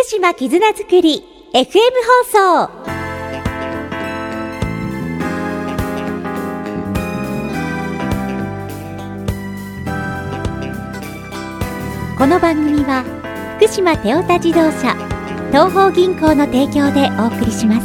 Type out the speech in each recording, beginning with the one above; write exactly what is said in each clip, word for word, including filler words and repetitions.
島絆づくり エフエム 放送。この番組は福島テオタ自動車東邦銀行の提供でお送りします。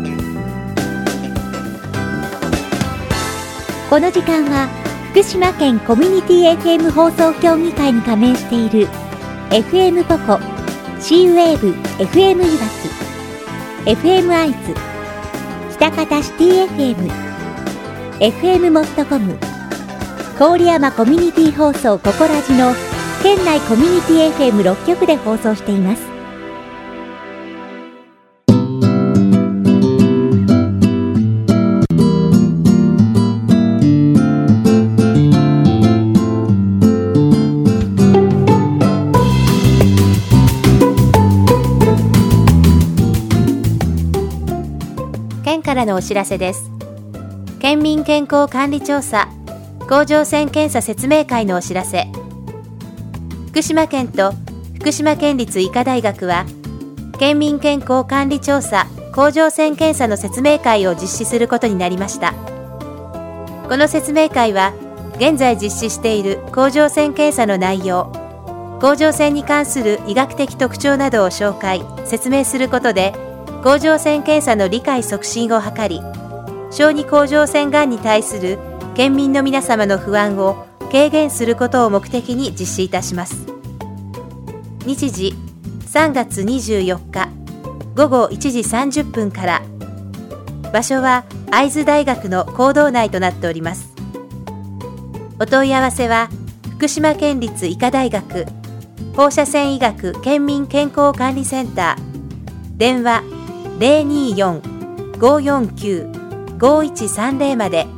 この時間は福島県コミュニティ エフエム 放送協議会に加盟している エフエム ポコ、シーウェーブ エフエム いわき、エフエム アイズ、北方シティ エフエム、エフエム モストコム、郡山コミュニティ放送ココラジの県内コミュニティ エフエムろっ 局で放送しています。県からのお知らせです。県民健康管理調査甲状腺検査説明会のお知らせ。福島県と福島県立医科大学は県民健康管理調査甲状腺検査の説明会を実施することになりました。この説明会は現在実施している甲状腺検査の内容、甲状腺に関する医学的特徴などを紹介・説明することで甲状腺検査の理解促進を図り、小児甲状腺がんに対する県民の皆様の不安を軽減することを目的に実施いたします。日時さんがつにじゅうよっかごごいちじさんじゅっぷんから。場所は会津大学の講堂内となっております。お問い合わせは福島県立医科大学放射線医学県民健康管理センター、電話 ゼロにーよん ごーよんきゅう ごーいちさんゼロ まで。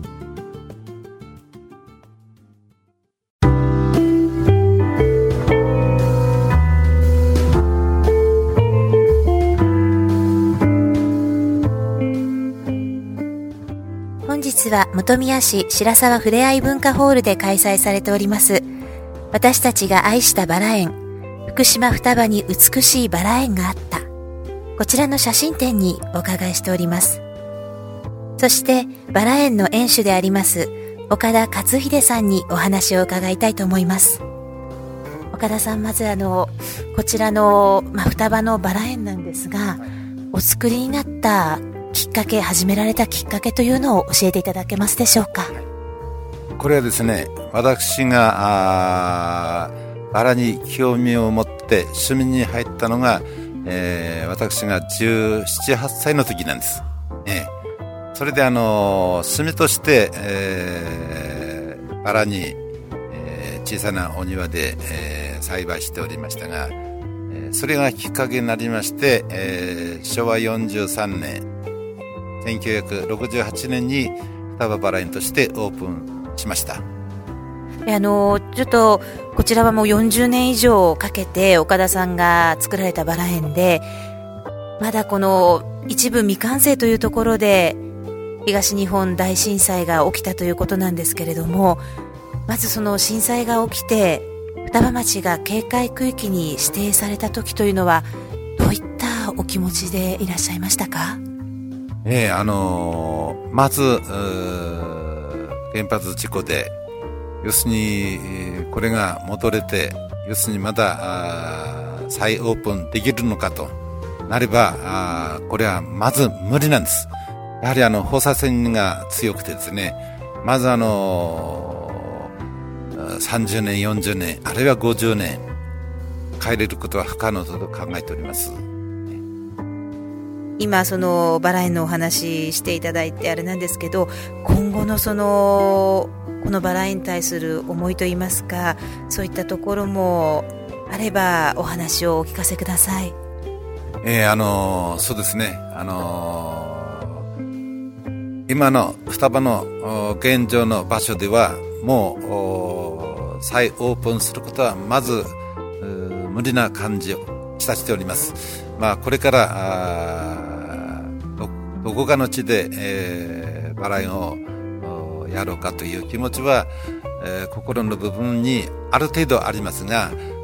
本日は本宮市白沢ふれあい文化ホールで開催されております私たちが愛したバラ園、福島双葉に美しいバラ園があった、こちらの写真展にお伺いしております。そしてバラ園の園主であります岡田勝秀さんにお話を伺いたいと思います。岡田さん、まずあのこちらの、まあ、双葉のバラ園なんですが、お作りになったきっかけ、始められたきっかけというのを教えていただけますでしょうか。 これはですね、私がバラに興味を持って趣味に入ったのが、えー、私がじゅうなな、はっさいの時なんです、えー、それであの趣味として、えー、バラに、えー、小さなお庭で、えー、栽培しておりましたが、えー、それがきっかけになりまして、えー、しょわよんじゅうさんねんせんきゅうひゃくろくじゅうはちねんに双葉バラ園としてオープンしました。 あのちょっとこちらはもうよんじゅうねん以上かけて岡田さんが作られたバラ園で、まだこの一部未完成というところで東日本大震災が起きたということなんですけれども、まずその震災が起きて双葉町が警戒区域に指定された時というのはどういったお気持ちでいらっしゃいましたか。 ええ、あのー、まず原発事故で要するにこれが戻れて、要するにまだ再オープンできるのかとなれば、あこれはまず無理なんです。やはりあの放射線が強くてですね、まずあのさんじゅうねんよんじゅうねんあるいはごじゅうねん帰れることは不可能と考えております。 今そのバラ園のお話していただいてあれなんですけど、今後のそのこのバラ園に対する思いといいますか、そういったところもあればお話をお聞かせください。 えー、あのそうですね、あのー、今の双葉の現状の場所ではもう再オープンすることはまず無理な感じをしたしております。まあ、これからどこかの地で、えー、バラ園をやろうかという気持ちは、えー、心の部分にある程度ありますが、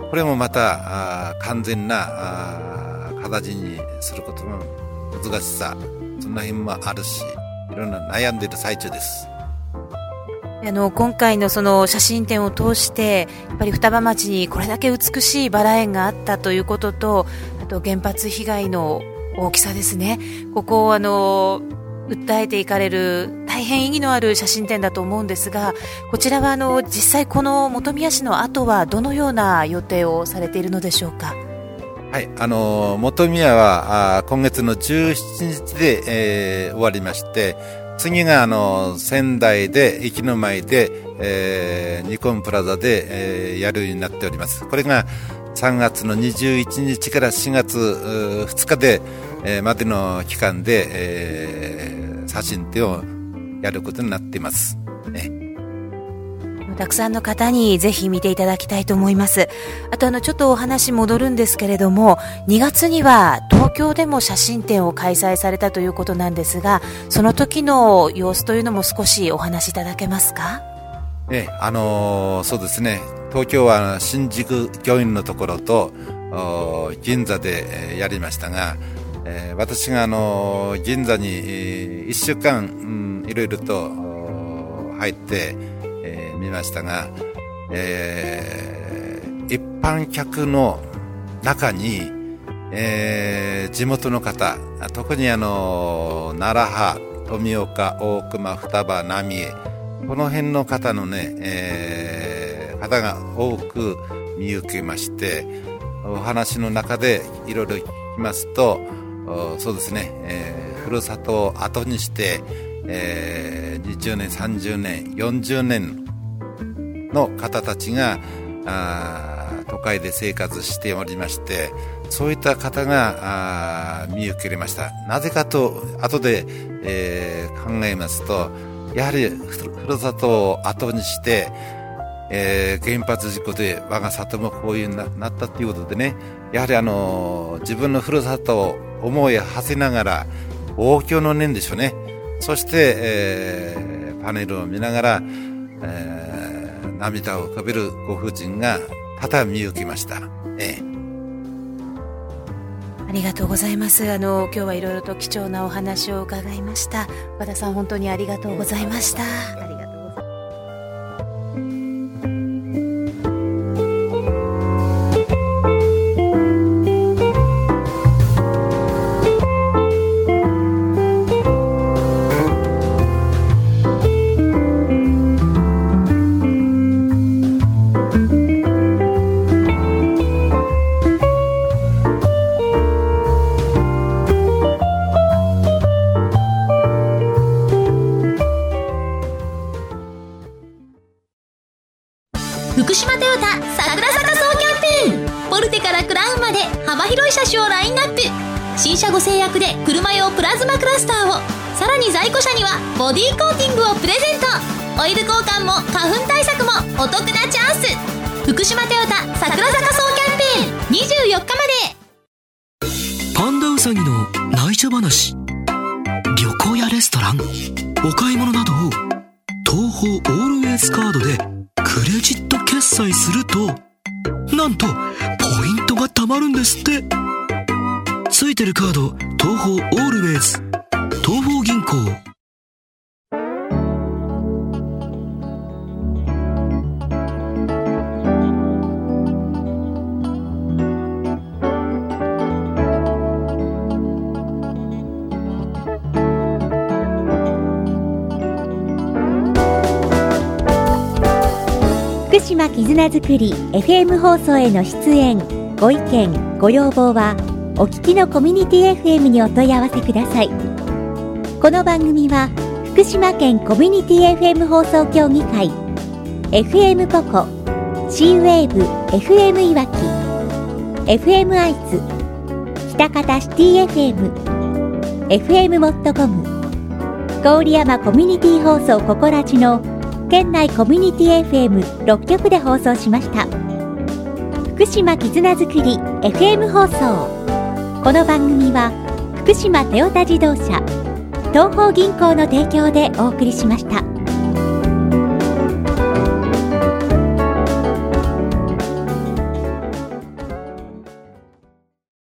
これもまた完全な形にすることの難しさ、そんな辺もあるし、いろんな悩んでいる最中です。 あの今回のその写真展を通してやっぱり双葉町にこれだけ美しいバラ園があったということと、あと原発被害の大きさですね、ここをあの訴えていかれる大変意義のある写真展だと思うんですが、こちらはあの実際この本宮市の後はどのような予定をされているのでしょうか。 はい、あの本宮はあ今月のじゅうしちにちで、えー、終わりまして、次があの仙台で駅の前で、えー、ニコンプラザで、えー、やるようになっております。これがさんがつのにじゅういちにちからしがつふつかで、えー、までの期間で、えー、写真展をやることになっています、ね。 たくさんの方にぜひ見ていただきたいと思います。あとあのちょっとお話戻るんですけれども、にがつには東京でも写真展を開催されたということなんですが、その時の様子というのも少しお話しいただけますか。 ええ、あのー、そうですね、東京は新宿御苑のところと銀座で、えー、やりましたが、えー、私が、あのー、銀座に、えー、いっしゅうかん、うん、いろいろと入って、えー、見ましたが、えー、一般客の中に、えー、地元の方、特にあの奈良派、富岡、大熊、双葉、浪江、この辺の方のね、えー、方が多く見受けまして、お話の中でいろいろ聞きますと、そうですね、えー、ふるさとを後にして、えー、にじゅうねん、さんじゅうねん、よんじゅうねんの方たちがあ都会で生活しておりまして、そういった方があ見受けられました。なぜかと後で、えー、考えますと、やはりふるさとを後にして、えー、原発事故で我が里もこういうに な, なったということでね、やはりあの自分のふるさとを思いを馳せながら、望郷の念でしょうね。そして、えー、パネルを見ながら、えー、涙を浮かべるご婦人が多々見受けました、えーありがとうございます。あの今日はいろいろと貴重なお話を伺いました。和田さん、本当にありがとうございました。ありがとうございます。 福島トヨタ桜坂総キャンペーン。ポルテからクラウンまで幅広い車種をラインナップ。新車ご制約で車用プラズマクラスターを、さらに在庫車にはボディーコーティングをプレゼント。オイル交換も花粉対策もお得なチャンス。福島トヨタ桜坂総キャンペーンにじゅうよっかまで。 パンダウサギの内緒話。旅行やレストラン、お買い物などを東宝オールウェイズカードでクレジット決済すると、なんとポイントが貯まるんですって。ついてるカード、東宝オールウェイズ、東宝銀行。 福島絆づくり エフエム 放送への出演、ご意見ご要望はお聞きのコミュニティ エフエム にお問い合わせください。この番組は福島県コミュニティ エフエム 放送協議会、 エフエム ポコ、 C ウェーブ エフエム いわき、 エフエム 愛知、喜多方シティ エフエム、 エフエム モットコム、郡山コミュニティ放送ココラジの県内コミュニティ エフエムろっきょくで放送しました。福島絆づくり エフエム 放送。この番組は福島トヨタ自動車、東邦銀行の提供でお送りしました。